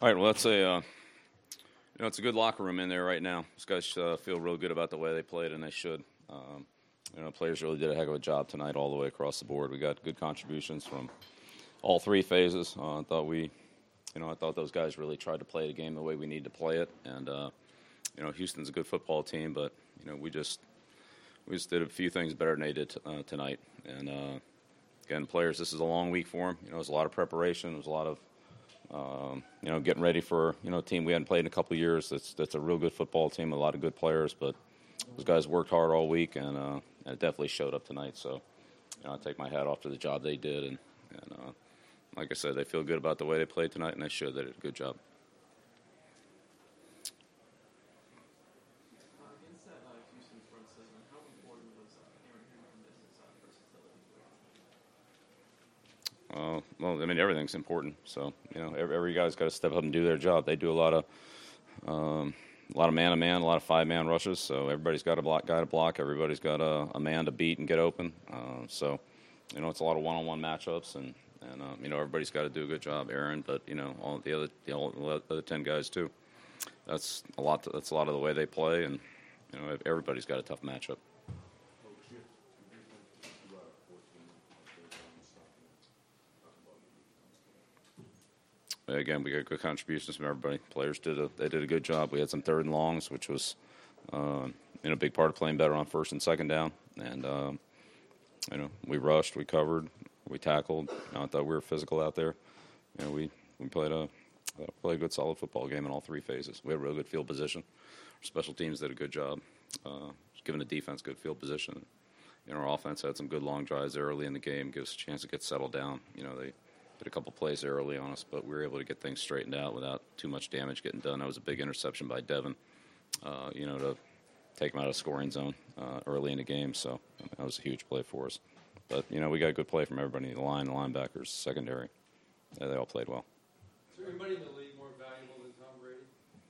All right, well, it's a good locker room in there right now. These guys feel real good about the way they played, and they should. Players really did a heck of a job tonight all the way across the board. We got good contributions from all three phases. I thought those guys really tried to play the game the way we need to play it. And Houston's a good football team, but we just did a few things better than they did tonight. And again, players, this is a long week for them. It was a lot of preparation. It was a lot of getting ready for a team we hadn't played in a couple of years. That's a real good football team, a lot of good players, but those guys worked hard all week, and it definitely showed up tonight. So I take my hat off to the job they did, and like I said, they feel good about the way they played tonight, and they showed they did a good job. Well, I mean, everything's important. So, every guy's got to step up and do their job. They do a lot of man-to-man, a lot of five-man rushes. So everybody's got a guy to block. Everybody's got a man to beat and get open. It's a lot of one-on-one matchups, and everybody's got to do a good job. Aaron, but all the other 10 guys too. That's a lot. That's a lot of the way they play, and everybody's got a tough matchup. Again, we got good contributions from everybody. Players did a good job. We had some third and longs, which was a big part of playing better on first and second down. And we rushed, we covered, we tackled. I thought we were physical out there. We played a good solid football game in all three phases. We had real good field position. Our special teams did a good job giving the defense good field position. Our offense had some good long drives early in the game, gives us a chance to get settled down. They did a couple plays early on us, but we were able to get things straightened out without too much damage getting done. That was a big interception by Devin, to take him out of scoring zone early in the game. So that was a huge play for us. But, we got a good play from everybody, the line, the linebackers, secondary. They all played well. Is there anybody in the league more valuable than Tom Brady?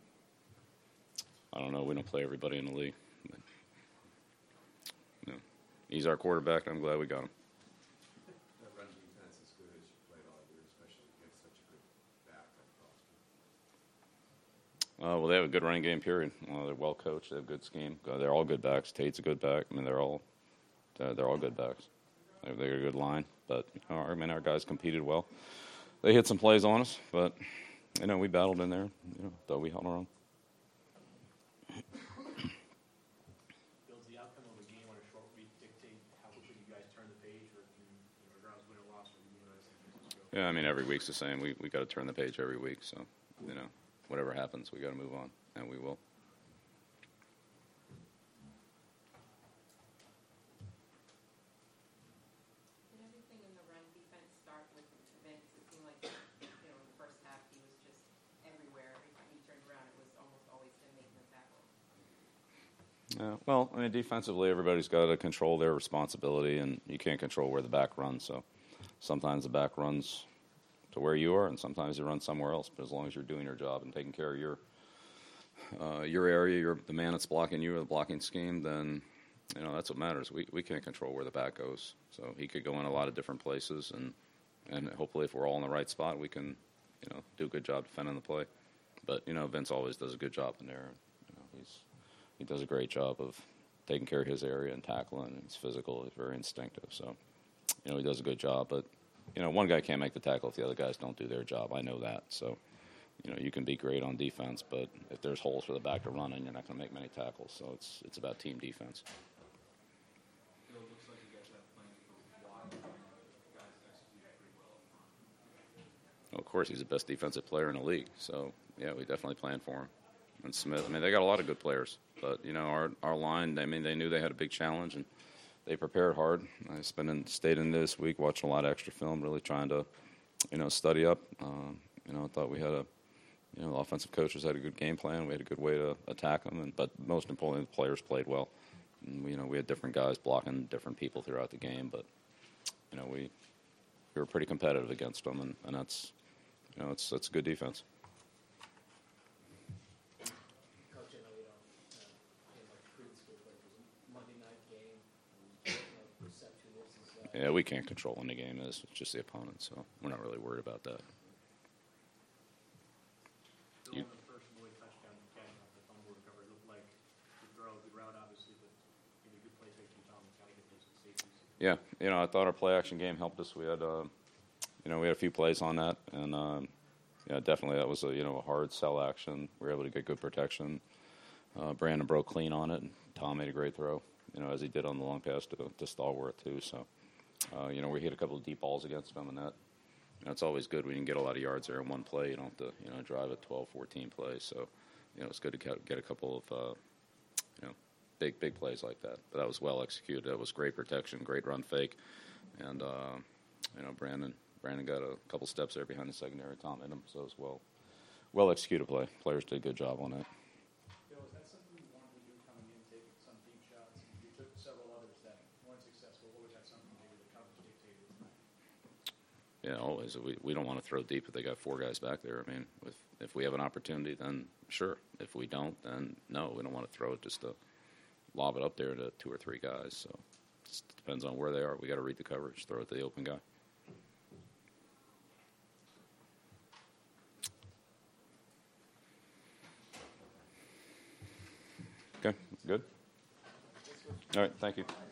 I don't know. We don't play everybody in the league. But, he's our quarterback, and I'm glad we got him. Well, they have a good running game, period. They're well coached. They have a good scheme. They're all good backs. Tate's a good back. I mean, they're all good backs. They got a good line. But, our guys competed well. They hit some plays on us, but, we battled in there. Thought we held our own. Does the outcome of a game on a short week dictate how quickly you guys turn the page, or regardless win or loss, or Yeah, every week's the same. We got to turn the page every week, so, whatever happens, we got to move on, and we will. Did everything in the run defense start with Vince? It seemed like, in the first half he was just everywhere. Every time he turned around, it was almost always him making the tackle. Well, defensively, everybody's got to control their responsibility, and you can't control where the back runs. So sometimes the back runs to where you are, and sometimes you run somewhere else. But as long as you're doing your job and taking care of your area, the man that's blocking you or the blocking scheme, then that's what matters. We can't control where the back goes, so he could go in a lot of different places, and hopefully, if we're all in the right spot, we can do a good job defending the play. But Vince always does a good job in there. He does a great job of taking care of his area and tackling. He's physical. He's very instinctive. So he does a good job, but. One guy can't make the tackle if the other guys don't do their job. I know that. So, you can be great on defense, but if there's holes for the back to run in, you're not going to make many tackles. So it's about team defense. It looks like you guys have plans for Watt. Guys executed pretty well. Well, of course, he's the best defensive player in the league. So, yeah, we definitely planned for him. And Smith, they got a lot of good players. But, our line, they knew they had a big challenge, and they prepared hard. I stayed in this week, watching a lot of extra film, really trying to, study up. I thought we had the offensive coaches had a good game plan. We had a good way to attack them, but most importantly, the players played well. And, we had different guys blocking different people throughout the game, but, we were pretty competitive against them, and that's, that's good defense. Yeah, we can't control when the game is. It's just the opponent, so we're not really worried about that. You- the first Lloyd touchdown, catching off the fumble recovery, looked like good throw, good route, obviously, but maybe a good play fake from Tom. Got to get those safeties. Yeah, I thought our play action game helped us. We had, we had a few plays on that, and definitely that was a hard sell action. We were able to get good protection. Brandon broke clean on it, and Tom made a great throw. As he did on the long pass to Stallworth too. So, we hit a couple of deep balls against them, and that's always good. We can get a lot of yards there in one play. You don't have to drive a 12, 14 play. So, it's good to get a couple of big plays like that. But that was well executed. That was great protection, great run fake, and Brandon got a couple steps there behind the secondary. Tom hit him, so it was well executed play. Players did a good job on that. Bill, is that something you wanted to do coming in, taking some deep shots? You took several others that weren't successful. What was that something maybe the coverage dictated? Yeah, always. We don't want to throw deep if they got four guys back there. I mean, if we have an opportunity, then sure. If we don't, then no. We don't want to throw it just to lob it up there to two or three guys. So it just depends on where they are. We got to read the coverage, throw it to the open guy. Okay, good. All right, thank you.